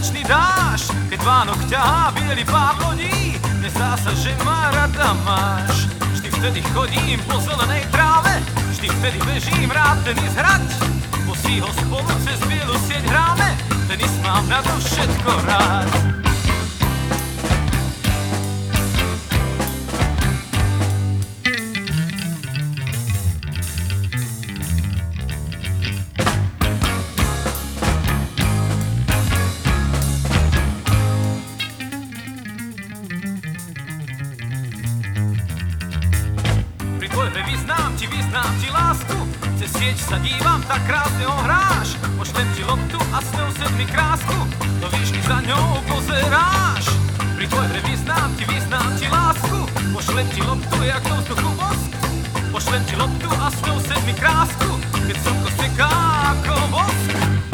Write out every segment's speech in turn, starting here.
slnečný dážď, keď Vánok ťahá biely pár lodí, mne zdá sa, že ma rada máš. Vždy vtedy chodím po zelenej tráve, vždy vtedy bežím rád tenis hrať, si ho spolu cez bielu sieť hráme, tenis mám na to všetko rád. Pri dvojhre vyznám ti lásku, cez sieť sa dívam, tak krásne ho hráš. Pošlem ti loptu a s ňou sedmi krásku, do výšky za ňou pozeráš. Pri dvojhre vyznám ti lásku, pošlem ti loptu jak do vzduchu bosk. Pošlem ti loptu a s ňou sedmi krásku, keď slnko seká ako vosk.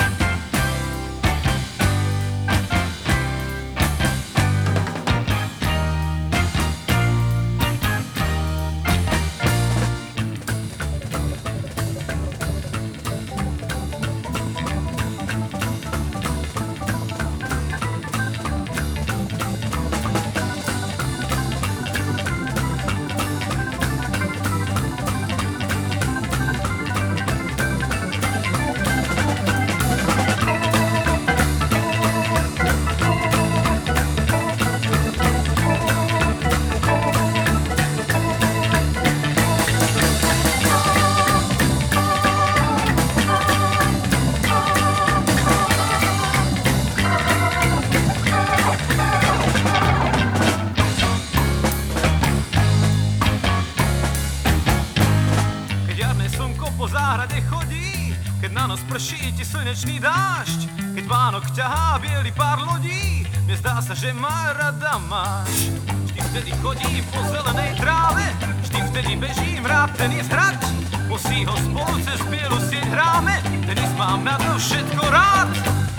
Po záhrade chodí, keď na noc prší ti slnečný dážď, keď Vánok ťahá biely pár lodí, mne zdá sa, že ma rada máš. Vždy vtedy chodím po zelenej tráve, vždy vtedy bežím rád tenis hrať, si ho spolu cez bielu sieť hráme, tenis mám na to všetko rád.